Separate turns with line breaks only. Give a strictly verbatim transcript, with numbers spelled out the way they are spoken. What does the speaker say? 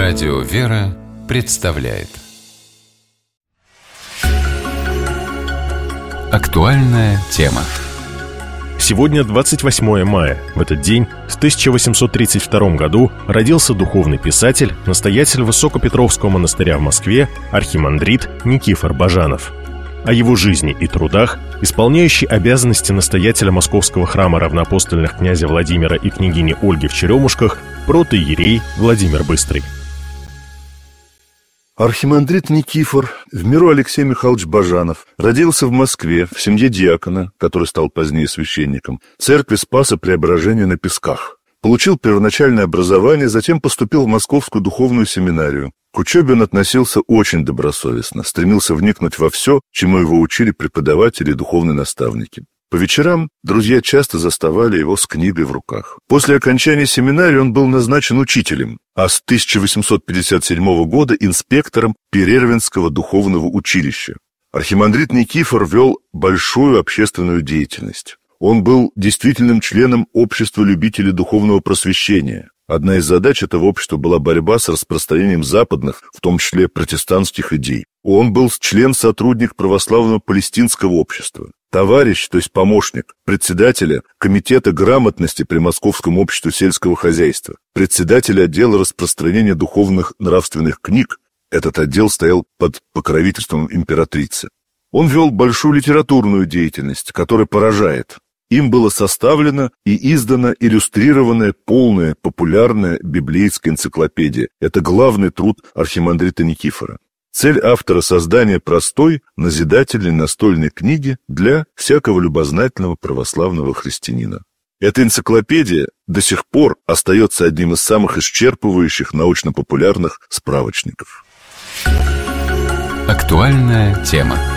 Радио «Вера» представляет актуальная тема.
Сегодня двадцать восьмое мая. В этот день, в тысяча восемьсот тридцать втором году, родился духовный писатель, настоятель Высокопетровского монастыря в Москве, архимандрит Никифор Бажанов. О его жизни и трудах исполняющий обязанности настоятеля Московского храма равноапостольных князя Владимира и княгини Ольги в Черемушках протоиерей Владимир Быстрый.
Архимандрит Никифор, в миру Алексей Михайлович Бажанов, родился в Москве в семье диакона, который стал позднее священником, церкви Спаса Преображения на Песках. Получил первоначальное образование, затем поступил в Московскую духовную семинарию. К учебе он относился очень добросовестно, стремился вникнуть во все, чему его учили преподаватели и духовные наставники. По вечерам друзья часто заставали его с книгой в руках. После окончания семинарии он был назначен учителем, а с тысяча восемьсот пятьдесят седьмого года инспектором Перервинского духовного училища. Архимандрит Никифор вел большую общественную деятельность. Он был действительным членом общества любителей духовного просвещения. Одна из задач этого общества была борьба с распространением западных, в том числе протестантских идей. Он был член-сотрудник православного палестинского общества, товарищ, то есть помощник, председателя Комитета грамотности при Московском обществе сельского хозяйства, председателя отдела распространения духовных нравственных книг. Этот отдел стоял под покровительством императрицы. Он вел большую литературную деятельность, которая поражает. Им было составлено и издана иллюстрированная, полная, популярная библейская энциклопедия. Это главный труд архимандрита Никифора. Цель автора — создание простой, назидательной настольной книги для всякого любознательного православного христианина. Эта энциклопедия до сих пор остается одним из самых исчерпывающих научно-популярных справочников.
Актуальная тема.